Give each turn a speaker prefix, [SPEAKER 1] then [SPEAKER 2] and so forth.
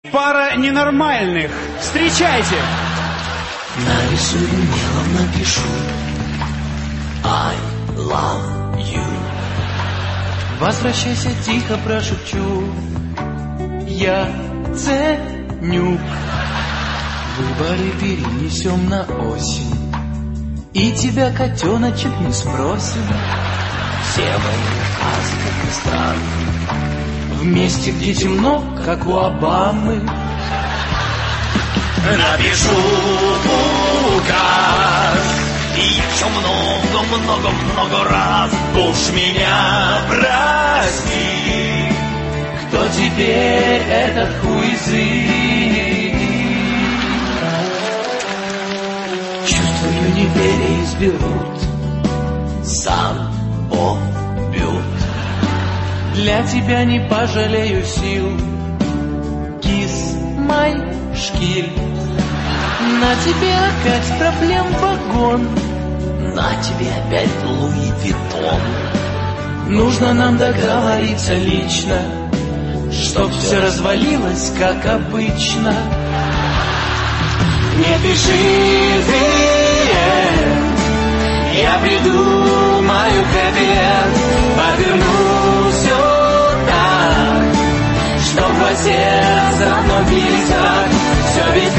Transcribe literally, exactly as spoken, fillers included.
[SPEAKER 1] Пара ненормальных. Встречайте.
[SPEAKER 2] Нарисую мелом, напишу I love you.
[SPEAKER 3] Возвращайся, тихо прошепчу, я ценю. Выборы перенесем на осень, и тебя, котеночек, не спросим.
[SPEAKER 2] Все мои сказки стран
[SPEAKER 3] в месте, где темно, как у Обамы.
[SPEAKER 2] Напишу указ и еще много-много-много раз. Уж меня прости,
[SPEAKER 3] кто теперь этот хуизы?
[SPEAKER 2] Чувствую, не переизберут, сам Бог бьют.
[SPEAKER 3] Для тебя не пожалею сил, кис май шкиль. На тебе опять проблем вагон,
[SPEAKER 2] на тебе опять Луи Виттон.
[SPEAKER 3] Нужно нам договориться лично, чтоб все развалилось, как обычно.
[SPEAKER 2] Не пиши ты, я придумаю хэппи-энд, поверну все так, чтоб во сердце равно бились так. Все ведь